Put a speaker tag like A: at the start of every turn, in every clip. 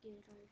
A: Герой.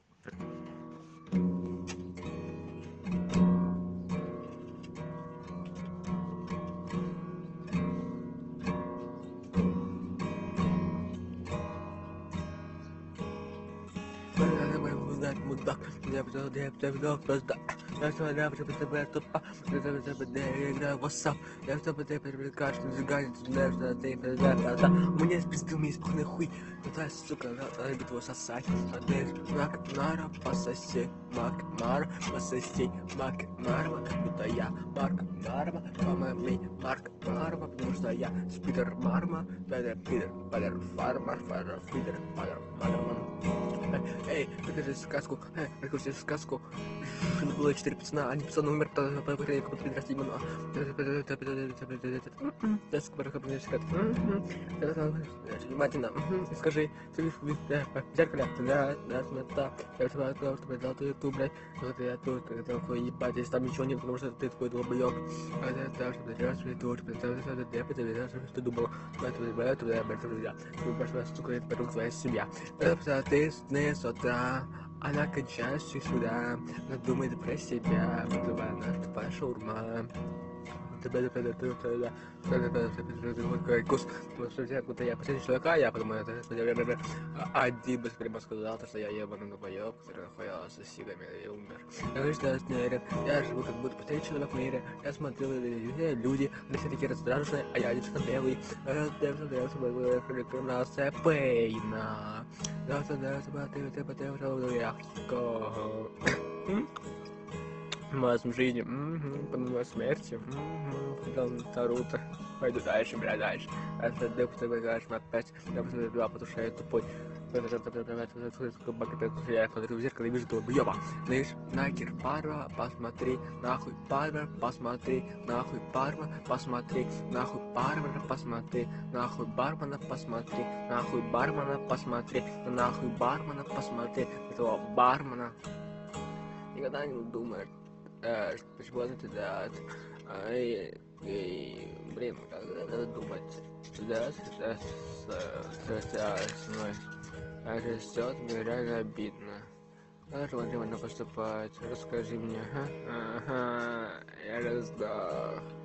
B: Мудак, я просто я смотрел, что тупо, WhatsApp, я что каждый сжигает, что ты мне спиздил мне испуганный хуй, та сука, любит его сосать, а ты Макнара пососи, Макнар пососи, Макнарва, это я, Макнарва, по-моему, Макнарва, потому что я Спидер Марма, Пидер, Фармар, Фидер, Марман. Эй, покажи сказку, покажи сказку. Было 4 пацана, они пацаны умер, как будто перерасти именно. Внимательно, скажи, в зеркале, да, я тебя сказал, что предал ты ту, блядь, вот я тут, такой, ебать, если там ничего нет, потому что ты такой долбоёб. Это что ты делаешь, что ты думал, сука, это потом твоя семья. Ты с утра, она кончающая сюда, она думает про себя, она тупая шаурма. Куда я последний человека, я подумаю, один бы прямо сказал, что я ебаный долбоёб, который нахуялся с сигами и умер. Я живу как будто последний человек в мире, я смотрю, люди, они все такие раздраженные, а я лично белый. Криминация Пейна. Мазм жизни, помимо смерти, Наруто. Пойду дальше, бля, дальше. Это ты предлагаешь опять, я посмотрю два, потому что я тупой. Я смотрю в зеркало и вижу долбоёба. Знаешь, нахер парва, посмотри, нахуй парва, посмотри, нахуй парва, посмотри, нахуй парва, посмотри, нахуй бармена, посмотри, нахуй бармена, посмотри, нахуй бармена, посмотри, этого бармена. Никогда не думает, почему это да, блин, надо думать, да, со мной растет, мне реально обидно. Как же можно поступать? Расскажи мне, ага, я раздох.